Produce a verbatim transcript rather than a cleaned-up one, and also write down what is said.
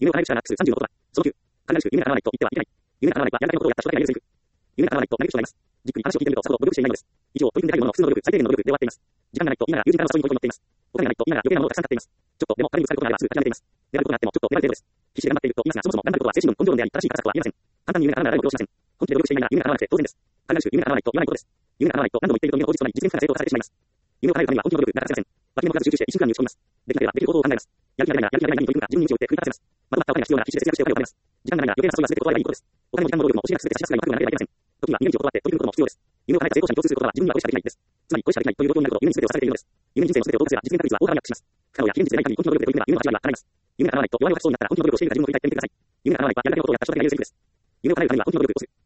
夢を叶える者が複数さんじゅうのことは、そのきゅう、彼らしく夢が叶わないと言ってはいけない。夢が叶わないとはやらないことをやった人だけが言えるセリフ。夢が叶わないと嘆く人がいます。じっくり話を聞いてみると、さほど努力していないのです。以上、取り組んでいるものの普通の努力、最低限の努力で終わっています。時間がないと嫌なら友人からの誘いに恋に乗っています。お金がないと嫌なら余計なものをたくさん買っています。ちょっとでも彼にぶつかることがあればすぐ諦めています。粘ることがあってもちょっと粘る程度です。必死で頑張っていると言いますが、そもそも頑張ることは精神論根性論であり、正しいから策はありません。簡単に夢が叶うなら誰も苦労しません。本気で努力していないなら夢が叶わなくて当然です。彼らしく夢が叶わないと言わないことです。夢が叶わないと何度も言っていると夢の口実となり、実現不可能な正当化されてしまいます。夢を叶えるためには本気の努力が欠かせません。脇目もかかず集中して一心不乱に打ち込みます。できなければできる行動を考えます。やる気がないならやる気がない何に取り組むか自分に打ちを打って奮い立たせます。まとまったお金が必要なら必死で節約してお金を貯めます。時間がないなら余計な誘いは全て断ればいいことです。お金も時間も労力も惜しみなく全て差し出すが今覚悟がなければいけません。時には逃げ道を断って取り組むことも必要です。夢を叶えた成功者に共通することは自分にはこれしかできないです。つまりこれしかできないという状況になると夢に全てを捧げているのです。夢に人生の全てを投下すれば実現確率は大幅にアップします。不可能や非現実でない限り根気の努力で取り組めば夢のはち割は叶います。夢が叶わないと弱いを吐きそうになったら本気の努力をしているか自分を振り返ってみてください。夢が叶わないとやらないことをやった人だけが言えるセリフです。夢を叶えるためには本気の努力をする。